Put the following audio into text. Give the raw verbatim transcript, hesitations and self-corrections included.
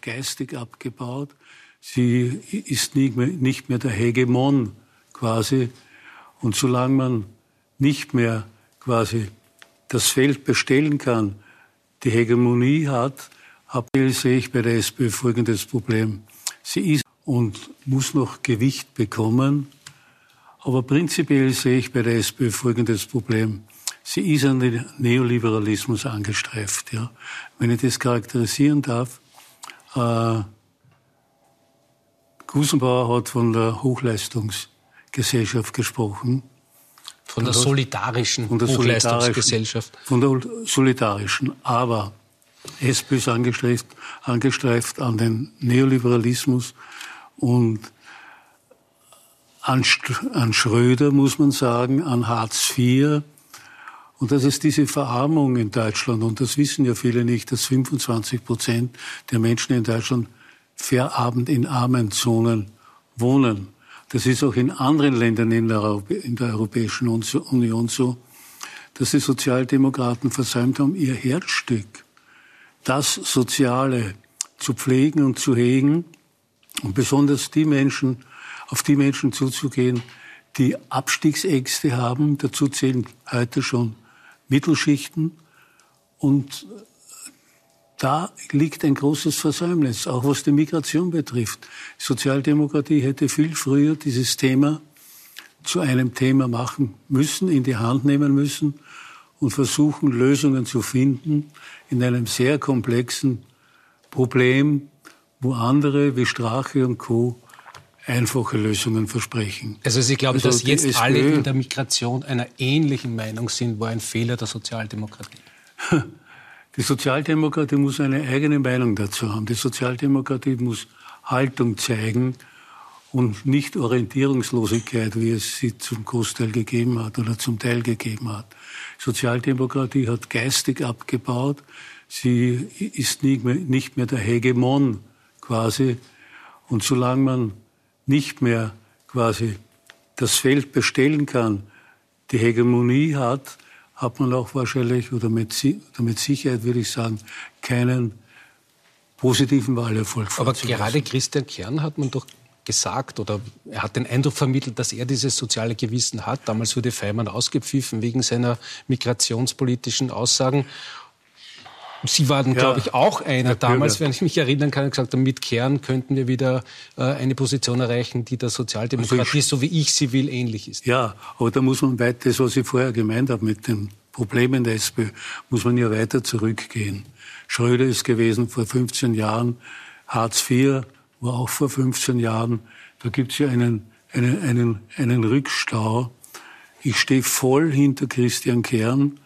geistig abgebaut. Sie ist nicht mehr, nicht mehr der Hegemon quasi. Und solange man nicht mehr quasi das Feld bestellen kann, die Hegemonie hat, sehe ich bei der SPÖ folgendes Problem. Sie ist und muss noch Gewicht bekommen, aber prinzipiell sehe ich bei der SPÖ folgendes Problem. Sie ist an den Neoliberalismus angestreift. Ja. Wenn ich das charakterisieren darf, äh, Gusenbauer hat von der Hochleistungsgesellschaft gesprochen. Von der solidarischen von der Hochleistungsgesellschaft. Von der solidarischen. Aber SPÖ ist angestreift, angestreift an den Neoliberalismus und an, an Schröder, muss man sagen, an Hartz vier. Und das ist diese Verarmung in Deutschland. Und das wissen ja viele nicht, dass fünfundzwanzig Prozent der Menschen in Deutschland verarmt in armen Zonen wohnen. Das ist auch in anderen Ländern in der, Europä- in der Europäischen Union so, dass die Sozialdemokraten versäumt haben, ihr Herzstück, das Soziale zu pflegen und zu hegen und besonders die Menschen, auf die Menschen zuzugehen, die Abstiegsängste haben. Dazu zählen heute schon Mittelschichten. Und da liegt ein großes Versäumnis, auch was die Migration betrifft. Die Sozialdemokratie hätte viel früher dieses Thema zu einem Thema machen müssen, in die Hand nehmen müssen und versuchen, Lösungen zu finden in einem sehr komplexen Problem, wo andere wie Strache und Co. einfache Lösungen versprechen. Also Sie glauben, also dass jetzt SPÖ, alle in der Migration einer ähnlichen Meinung sind, war ein Fehler der Sozialdemokratie? Die Sozialdemokratie muss eine eigene Meinung dazu haben. Die Sozialdemokratie muss Haltung zeigen und nicht Orientierungslosigkeit, wie es sie zum Großteil gegeben hat oder zum Teil gegeben hat. Sozialdemokratie hat geistig abgebaut. Sie ist nicht mehr, nicht mehr der Hegemon quasi. Und solange man nicht mehr quasi das Feld bestellen kann, die Hegemonie hat, hat man auch wahrscheinlich, oder mit, oder mit Sicherheit würde ich sagen, keinen positiven Wahlerfolg. Aber gerade Christian Kern hat man doch gesagt, oder er hat den Eindruck vermittelt, dass er dieses soziale Gewissen hat. Damals wurde Feimann ausgepfiffen wegen seiner migrationspolitischen Aussagen. Sie waren, ja, glaube ich, auch einer damals, wenn ich mich erinnern kann, gesagt haben, mit Kern könnten wir wieder äh, eine Position erreichen, die der Sozialdemokratie, also ich, so wie ich sie will, ähnlich ist. Ja, aber da muss man weiter, das, was ich vorher gemeint habe mit den Problemen der SPÖ, muss man ja weiter zurückgehen. Schröder ist gewesen vor fünfzehn Jahren, Hartz vier war auch vor fünfzehn Jahren. Da gibt es ja einen, einen, einen, einen Rückstau. Ich stehe voll hinter Christian Kern.